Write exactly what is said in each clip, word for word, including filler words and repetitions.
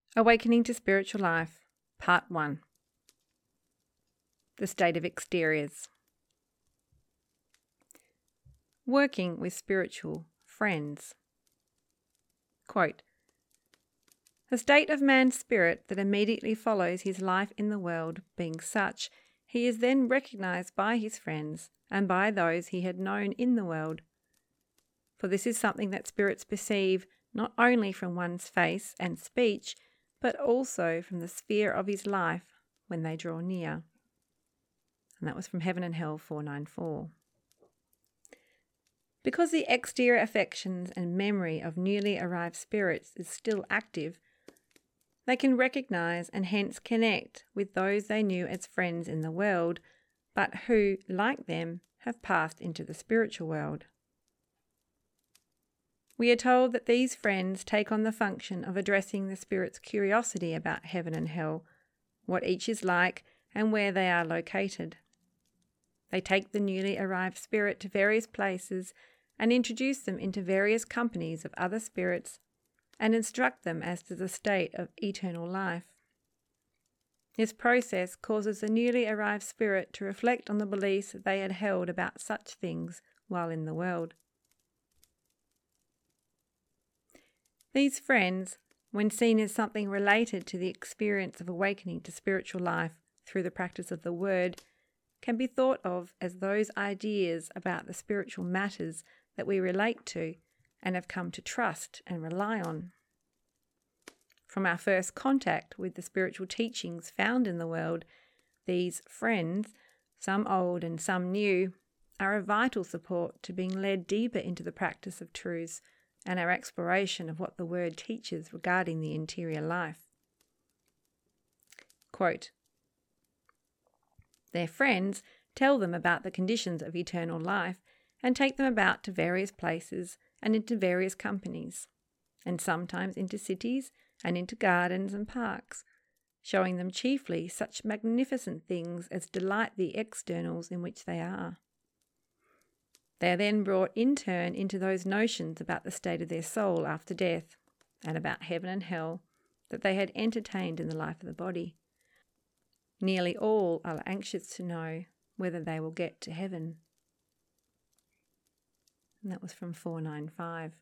Awakening to Spiritual Life, Part one. The State of Exteriors. Working with Spiritual Friends. Quote, "The state of man's spirit that immediately follows his life in the world being such, he is then recognized by his friends and by those he had known in the world. For this is something that spirits perceive not only from one's face and speech, but also from the sphere of his life when they draw near." And that was from Heaven and Hell four ninety-four. Because the exterior affections and memory of newly arrived spirits is still active, they can recognize and hence connect with those they knew as friends in the world, but who, like them, have passed into the spiritual world. We are told that these friends take on the function of addressing the spirit's curiosity about heaven and hell, what each is like, and where they are located. They take the newly arrived spirit to various places and introduce them into various companies of other spirits and instruct them as to the state of eternal life. This process causes the newly arrived spirit to reflect on the beliefs that they had held about such things while in the world. These friends, when seen as something related to the experience of awakening to spiritual life through the practice of the Word, can be thought of as those ideas about the spiritual matters that we relate to and have come to trust and rely on. From our first contact with the spiritual teachings found in the world, these friends, some old and some new, are a vital support to being led deeper into the practice of truths and our exploration of what the Word teaches regarding the interior life. Quote, "Their friends tell them about the conditions of eternal life and take them about to various places and into various companies, and sometimes into cities and into gardens and parks, showing them chiefly such magnificent things as delight the externals in which they are. They are then brought in turn into those notions about the state of their soul after death, and about heaven and hell that they had entertained in the life of the body. Nearly all are anxious to know whether they will get to heaven." And that was from four ninety-five.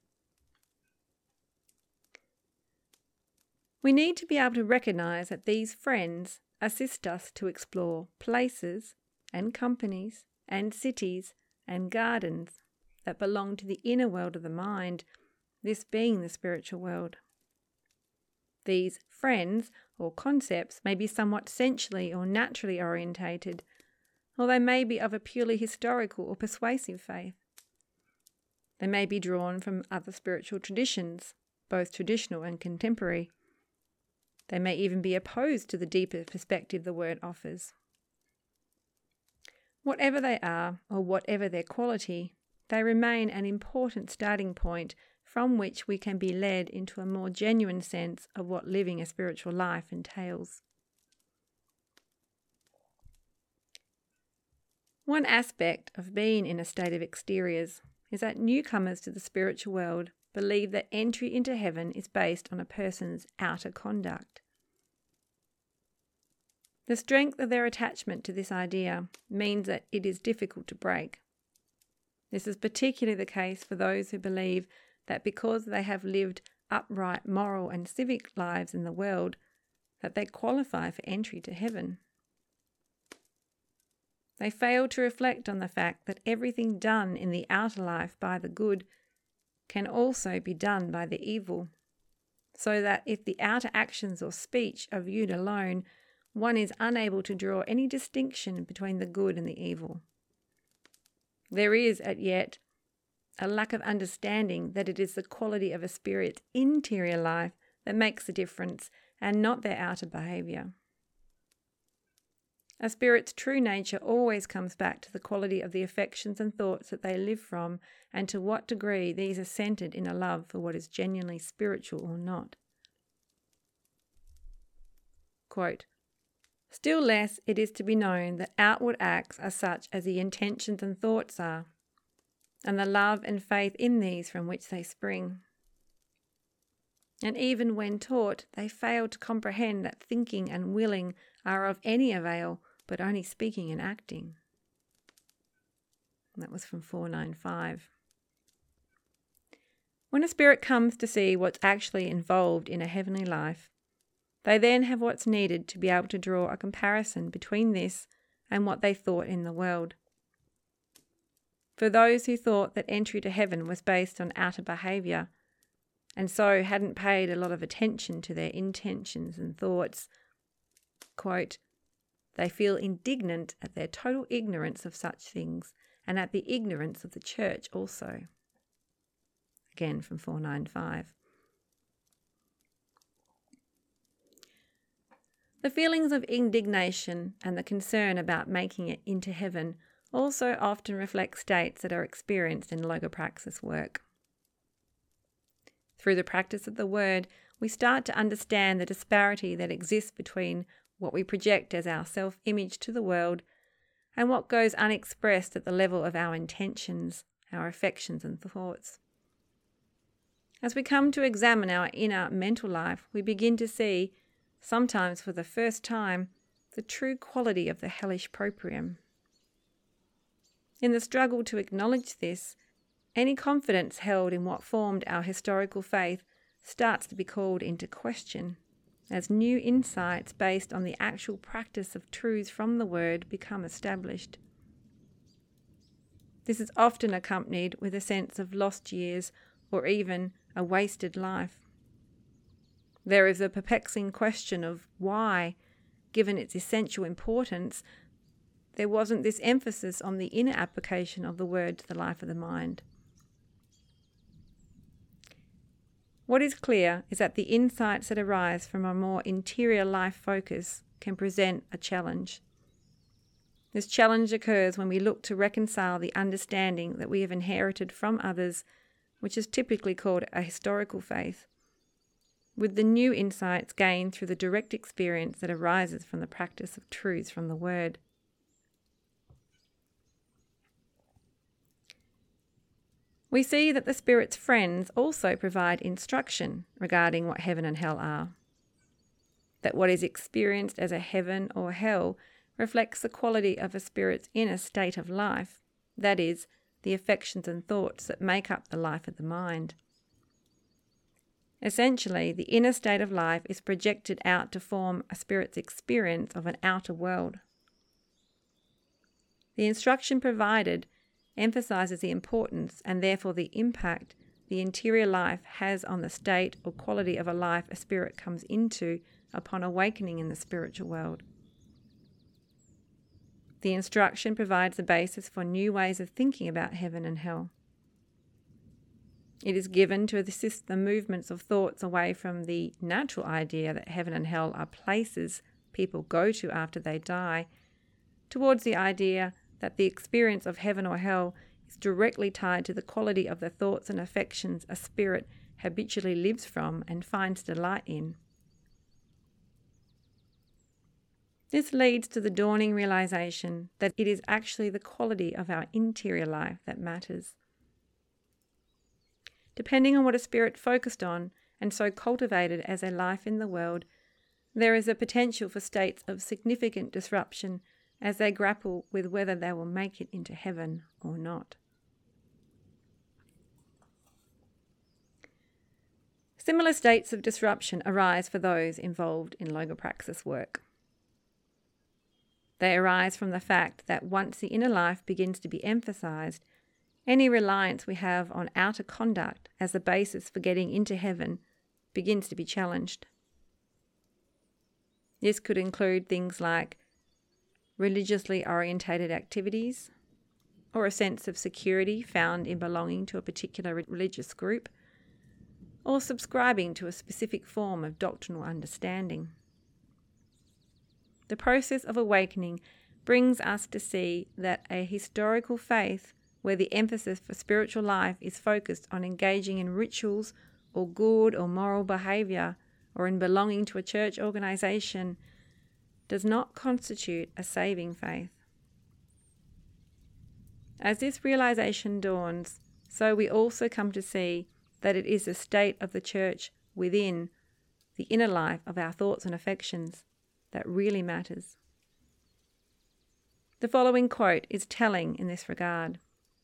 We need to be able to recognise that these friends assist us to explore places and companies and cities and gardens that belong to the inner world of the mind, this being the spiritual world. These friends or concepts may be somewhat sensually or naturally orientated, or they may be of a purely historical or persuasive faith. They may be drawn from other spiritual traditions, both traditional and contemporary. They may even be opposed to the deeper perspective the Word offers. Whatever they are, or whatever their quality, they remain an important starting point from which we can be led into a more genuine sense of what living a spiritual life entails. One aspect of being in a state of exteriors is that newcomers to the spiritual world believe that entry into heaven is based on a person's outer conduct. The strength of their attachment to this idea means that it is difficult to break. This is particularly the case for those who believe that because they have lived upright moral and civic lives in the world, that they qualify for entry to heaven. They fail to reflect on the fact that everything done in the outer life by the good can also be done by the evil, so that if the outer actions or speech are viewed alone, one is unable to draw any distinction between the good and the evil. There is, as yet, a lack of understanding that it is the quality of a spirit's interior life that makes the difference and not their outer behaviour. A spirit's true nature always comes back to the quality of the affections and thoughts that they live from, and to what degree these are centred in a love for what is genuinely spiritual or not. Quote, "Still less it is to be known that outward acts are such as the intentions and thoughts are, and the love and faith in these from which they spring. And even when taught, they fail to comprehend that thinking and willing are of any avail, but only speaking and acting. And that was from four ninety-five. When a spirit comes to see what's actually involved in a heavenly life, they then have what's needed to be able to draw a comparison between this and what they thought in the world. For those who thought that entry to heaven was based on outer behaviour, and so hadn't paid a lot of attention to their intentions and thoughts, quote, they feel indignant at their total ignorance of such things and at the ignorance of the church also. Again from four ninety-five. The feelings of indignation and the concern about making it into heaven also often reflect states that are experienced in logopraxis work. Through the practice of the word, we start to understand the disparity that exists between what we project as our self-image to the world and what goes unexpressed at the level of our intentions, our affections and thoughts. As we come to examine our inner mental life, we begin to see, sometimes for the first time, the true quality of the hellish proprium. In the struggle to acknowledge this, any confidence held in what formed our historical faith starts to be called into question, as new insights based on the actual practice of truths from the Word become established. This is often accompanied with a sense of lost years or even a wasted life. There is a perplexing question of why, given its essential importance, there wasn't this emphasis on the inner application of the Word to the life of the mind. What is clear is that the insights that arise from a more interior life focus can present a challenge. This challenge occurs when we look to reconcile the understanding that we have inherited from others, which is typically called a historical faith, with the new insights gained through the direct experience that arises from the practice of truths from the Word. We see that the Spirit's friends also provide instruction regarding what heaven and hell are. That what is experienced as a heaven or hell reflects the quality of a spirit's inner state of life, that is, the affections and thoughts that make up the life of the mind. Essentially, the inner state of life is projected out to form a spirit's experience of an outer world. The instruction provided emphasizes the importance and therefore the impact the interior life has on the state or quality of a life a spirit comes into upon awakening in the spiritual world. The instruction provides the basis for new ways of thinking about heaven and hell. It is given to assist the movements of thoughts away from the natural idea that heaven and hell are places people go to after they die, towards the idea that the experience of heaven or hell is directly tied to the quality of the thoughts and affections a spirit habitually lives from and finds delight in. This leads to the dawning realization that it is actually the quality of our interior life that matters. Depending on what a spirit focused on and so cultivated as a life in the world, there is a potential for states of significant disruption as they grapple with whether they will make it into heaven or not. Similar states of disruption arise for those involved in logopraxis work. They arise from the fact that once the inner life begins to be emphasized, any reliance we have on outer conduct as the basis for getting into heaven begins to be challenged. This could include things like religiously orientated activities, or a sense of security found in belonging to a particular religious group, or subscribing to a specific form of doctrinal understanding. The process of awakening brings us to see that a historical faith where the emphasis for spiritual life is focused on engaging in rituals or good or moral behaviour or in belonging to a church organisation does not constitute a saving faith. As this realization dawns, so we also come to see that it is the state of the church within the inner life of our thoughts and affections that really matters. The following quote is telling in this regard.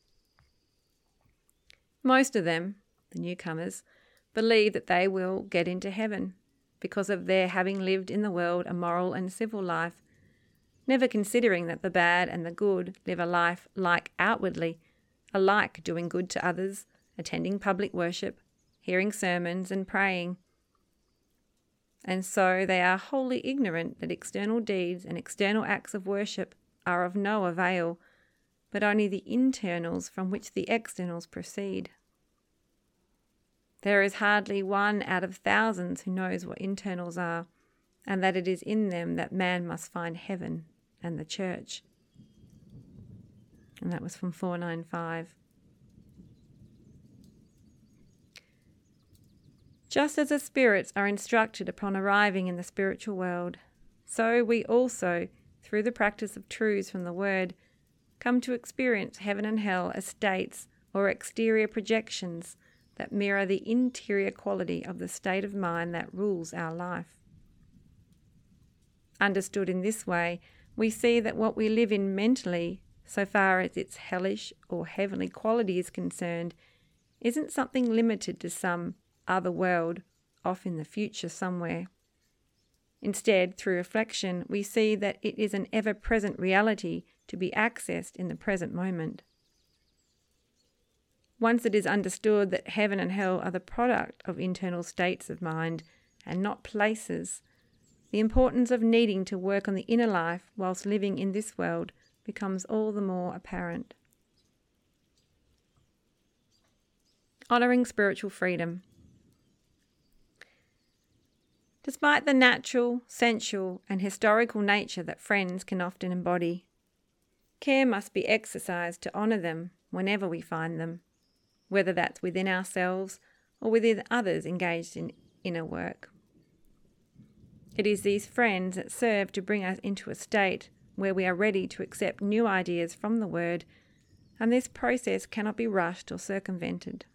Most of them, the newcomers, believe that they will get into heaven because of their having lived in the world a moral and civil life, never considering that the bad and the good live a life like outwardly, alike doing good to others, attending public worship, hearing sermons and praying. And so they are wholly ignorant that external deeds and external acts of worship are of no avail, but only the internals from which the externals proceed. There is hardly one out of thousands who knows what internals are, and that it is in them that man must find heaven and the church. And that was from four ninety-five. Just as the spirits are instructed upon arriving in the spiritual world, so we also, through the practice of truths from the Word, come to experience heaven and hell as states or exterior projections that mirror the interior quality of the state of mind that rules our life. Understood in this way, we see that what we live in mentally, so far as its hellish or heavenly quality is concerned, isn't something limited to some other world off in the future somewhere. Instead, through reflection, we see that it is an ever-present reality to be accessed in the present moment. Once it is understood that heaven and hell are the product of internal states of mind and not places, the importance of needing to work on the inner life whilst living in this world becomes all the more apparent. Honouring spiritual freedom. Despite the natural, sensual and historical nature that friends can often embody, care must be exercised to honour them whenever we find them, whether that's within ourselves or within others engaged in inner work. It is these friends that serve to bring us into a state where we are ready to accept new ideas from the Word, and this process cannot be rushed or circumvented.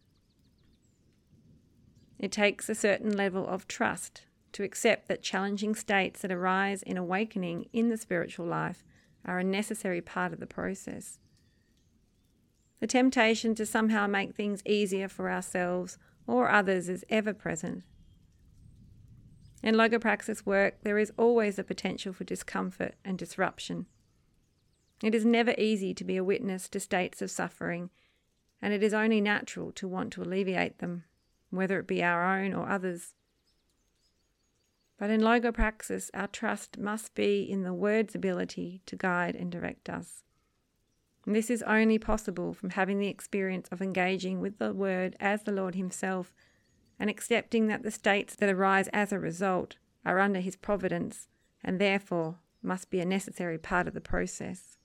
It takes a certain level of trust to accept that challenging states that arise in awakening in the spiritual life are a necessary part of the process. The temptation to somehow make things easier for ourselves or others is ever present. In Logopraxis work, there is always the potential for discomfort and disruption. It is never easy to be a witness to states of suffering, and it is only natural to want to alleviate them, whether it be our own or others. But in Logopraxis, our trust must be in the Word's ability to guide and direct us. And this is only possible from having the experience of engaging with the Word as the Lord Himself, and accepting that the states that arise as a result are under His providence and therefore must be a necessary part of the process.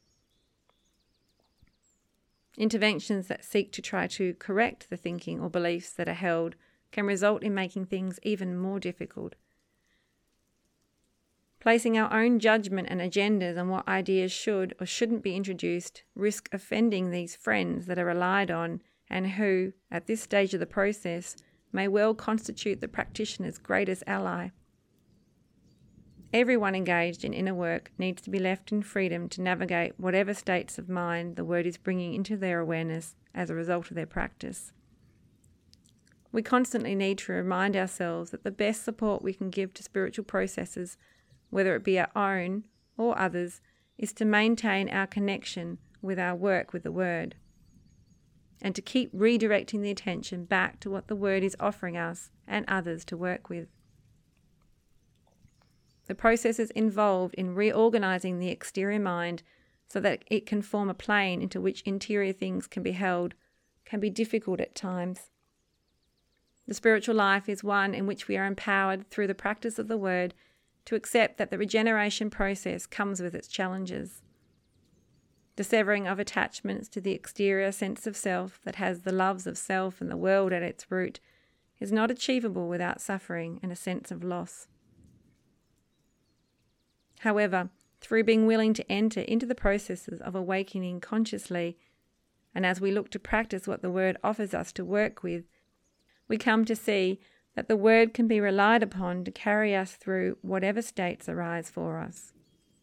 Interventions that seek to try to correct the thinking or beliefs that are held can result in making things even more difficult. Placing our own judgment and agendas on what ideas should or shouldn't be introduced risk offending these friends that are relied on and who, at this stage of the process, may well constitute the practitioner's greatest ally. Everyone engaged in inner work needs to be left in freedom to navigate whatever states of mind the Word is bringing into their awareness as a result of their practice. We constantly need to remind ourselves that the best support we can give to spiritual processes, whether it be our own or others, is to maintain our connection with our work with the Word, and to keep redirecting the attention back to what the Word is offering us and others to work with. The processes involved in reorganizing the exterior mind so that it can form a plane into which interior things can be held can be difficult at times. The spiritual life is one in which we are empowered through the practice of the Word to accept that the regeneration process comes with its challenges. The severing of attachments to the exterior sense of self that has the loves of self and the world at its root is not achievable without suffering and a sense of loss. However, through being willing to enter into the processes of awakening consciously, and as we look to practice what the Word offers us to work with, we come to see that the Word can be relied upon to carry us through whatever states arise for us.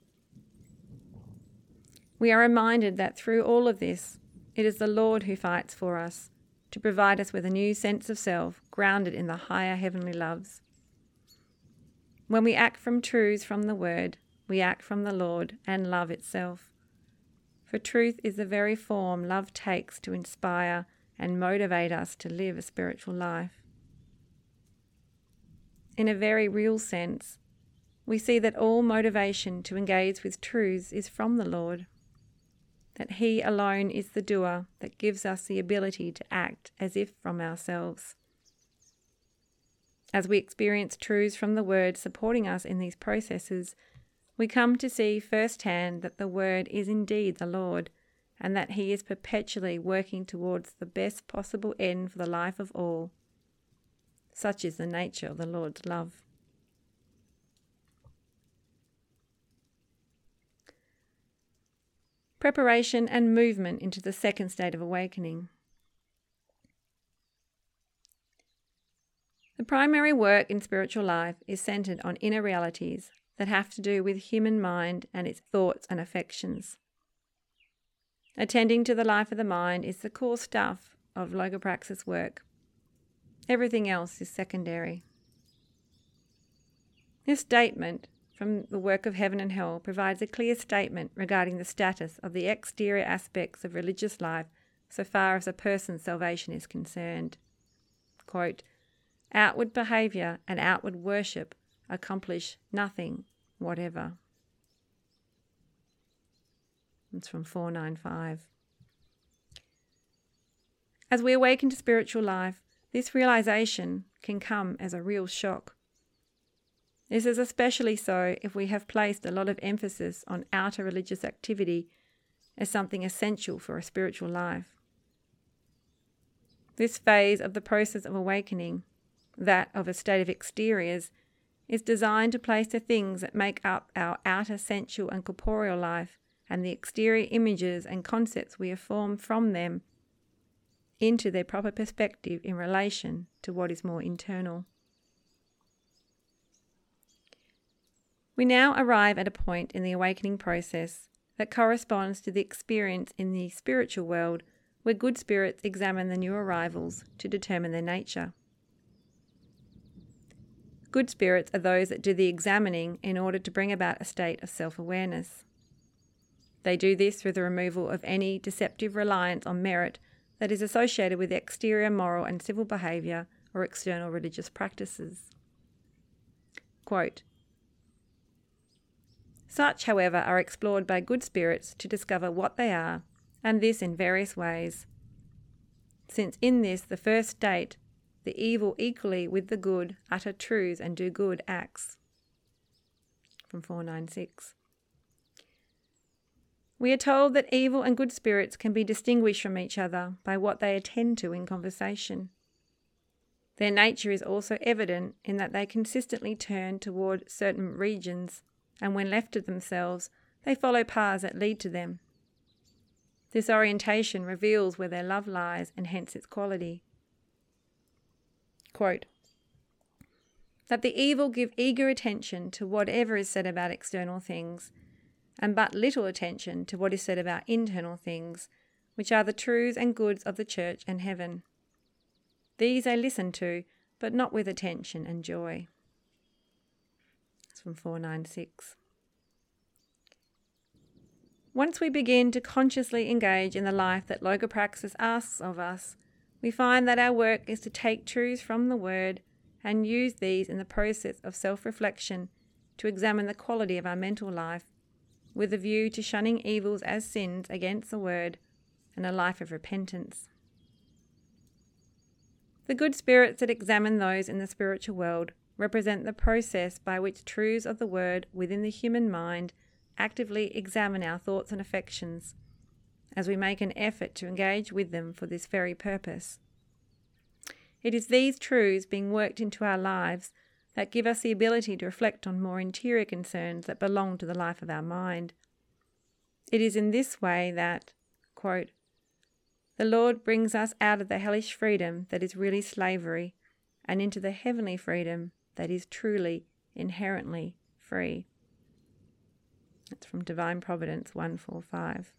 We are reminded that through all of this, it is the Lord who fights for us, to provide us with a new sense of self grounded in the higher heavenly loves. When we act from truths from the Word, we act from the Lord and love itself. For truth is the very form love takes to inspire and motivate us to live a spiritual life. In a very real sense, we see that all motivation to engage with truths is from the Lord, that He alone is the doer that gives us the ability to act as if from ourselves. As we experience truths from the Word supporting us in these processes, we come to see firsthand that the Word is indeed the Lord, and that He is perpetually working towards the best possible end for the life of all. Such is the nature of the Lord's love. Preparation and movement into the second state of awakening. The primary work in spiritual life is centered on inner realities that have to do with human mind and its thoughts and affections. Attending to the life of the mind is the core stuff of Logopraxis work. Everything else is secondary. This statement from the work of Heaven and Hell provides a clear statement regarding the status of the exterior aspects of religious life so far as a person's salvation is concerned. Quote, "Outward behaviour and outward worship accomplish nothing whatever." It's from four ninety-five. As we awaken to spiritual life, this realization can come as a real shock. This is especially so if we have placed a lot of emphasis on outer religious activity as something essential for a spiritual life. This phase of the process of awakening, that of a state of exteriors, is designed to place the things that make up our outer sensual and corporeal life and the exterior images and concepts we have formed from them into their proper perspective in relation to what is more internal. We now arrive at a point in the awakening process that corresponds to the experience in the spiritual world where good spirits examine the new arrivals to determine their nature. Good spirits are those that do the examining in order to bring about a state of self-awareness. They do this through the removal of any deceptive reliance on merit that is associated with exterior moral and civil behaviour or external religious practices. Quote, "Such, however, are explored by good spirits to discover what they are, and this in various ways. Since in this, the first state, the evil equally with the good utter truths and do good acts." From four ninety-six. We are told that evil and good spirits can be distinguished from each other by what they attend to in conversation. Their nature is also evident in that they consistently turn toward certain regions, and when left to themselves, they follow paths that lead to them. This orientation reveals where their love lies and hence its quality. Quote, "That the evil give eager attention to whatever is said about external things, and but little attention to what is said about internal things, which are the truths and goods of the church and heaven. These they listen to, but not with attention and joy." It's from four ninety-six. Once we begin to consciously engage in the life that Logopraxis asks of us, we find that our work is to take truths from the Word and use these in the process of self-reflection to examine the quality of our mental life, with a view to shunning evils as sins against the Word and a life of repentance. The good spirits that examine those in the spiritual world represent the process by which truths of the Word within the human mind actively examine our thoughts and affections, as we make an effort to engage with them for this very purpose. It is these truths being worked into our lives that give us the ability to reflect on more interior concerns that belong to the life of our mind. It is in this way that, quote, "the Lord brings us out of the hellish freedom that is really slavery, and into the heavenly freedom that is truly, inherently free. That's from Divine Providence one forty-five.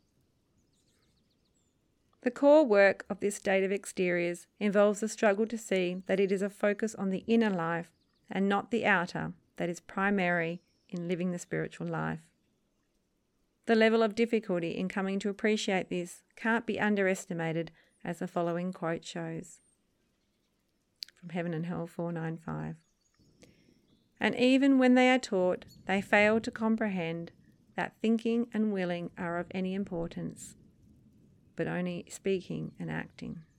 The core work of this state of exteriors involves the struggle to see that it is a focus on the inner life and not the outer that is primary in living the spiritual life. The level of difficulty in coming to appreciate this can't be underestimated, as the following quote shows. From Heaven and Hell four ninety-five. And even when they are taught, they fail to comprehend that thinking and willing are of any importance, but only speaking and acting.